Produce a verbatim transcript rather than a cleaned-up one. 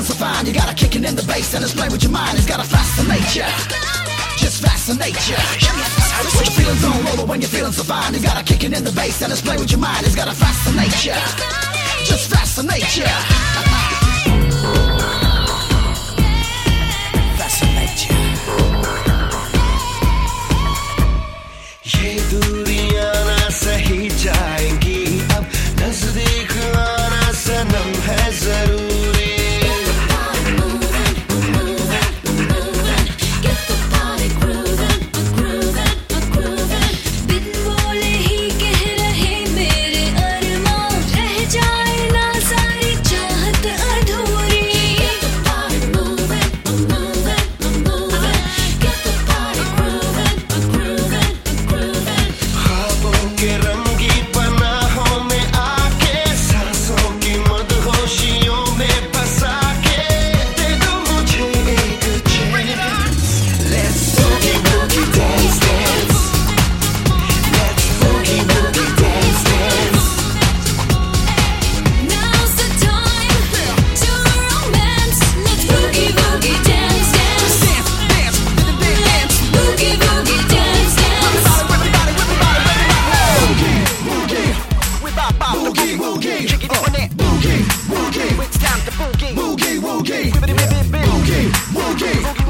feeling so fine, you got a kicking in the bass and it's playing with your mind. It's gotta fascinate you, just fascinate you. Put your feelings on roller when you're feeling so fine. You got a kicking in the bass and it's playing with your mind. It's gotta fascinate you, just fascinate you. Fascinate you. ये दूरियां ना सही जाएंगी अब नजदीक आना सनम है जरूरी Boogie, woogie, it's time to boogie. Boogie, woogie, boogie, woogie.